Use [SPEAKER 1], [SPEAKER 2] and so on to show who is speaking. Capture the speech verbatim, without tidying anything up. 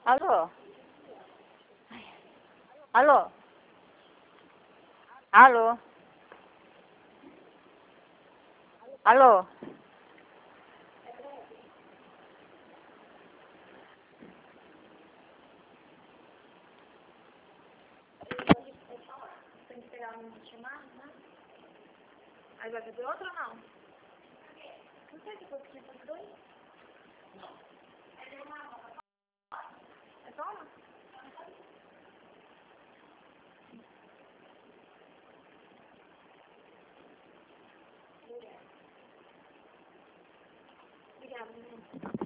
[SPEAKER 1] Alô? Alô? Alô? Alô?
[SPEAKER 2] Tem que pegar um chamado, né? Aí vai fazer outro ou não? Não sei se foi que tinha feito dois. É só uma? Obrigada, menina.